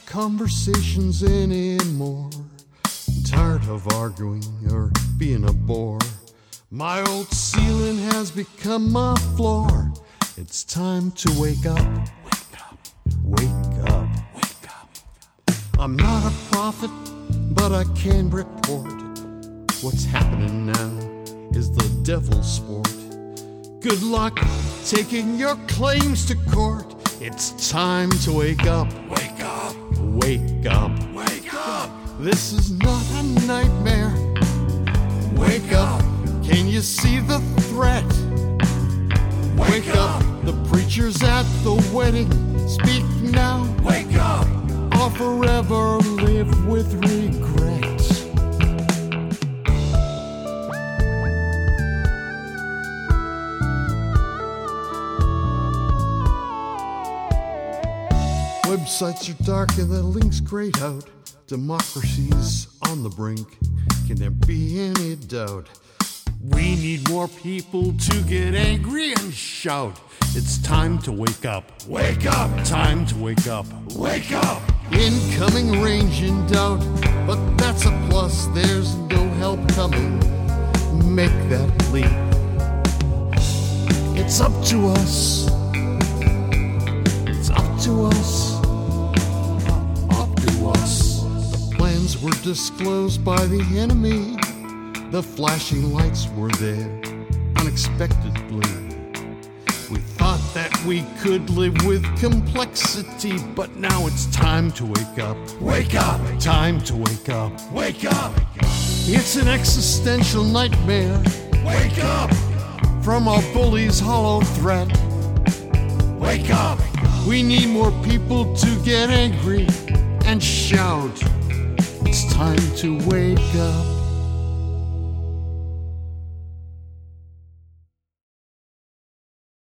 conversations anymore. I'm tired of arguing or being a bore. My old ceiling has become my floor. It's time to wake up. Wake up. Wake up. Wake up. I'm not a prophet, but I can report. What's happening now is the devil's sport. Good luck taking your claims to court. It's time to wake up. Wake up. Wake up. Wake up. This is not a nightmare. Wake up. Can you see the threat? Wake up. The preachers at the wedding speak now. Wake up. Or forever live with regret. Websites are dark and the links grayed out. Democracy's on the brink. Can there be any doubt? We need more people to get angry and shout. It's time to wake up. Wake up! Time to wake up. Wake up! Incoming range in doubt, but that's a plus. There's no help coming. Make that leap. It's up to us. It's up to us. Up to us. The plans were disclosed by the enemy. The flashing lights were there unexpectedly. We thought that we could live with complexity, but now it's time to wake up. Wake up! Time to wake up. Wake up! It's an existential nightmare. Wake up! From our bullies' hollow threat. Wake up! We need more people to get angry and shout. It's time to wake up.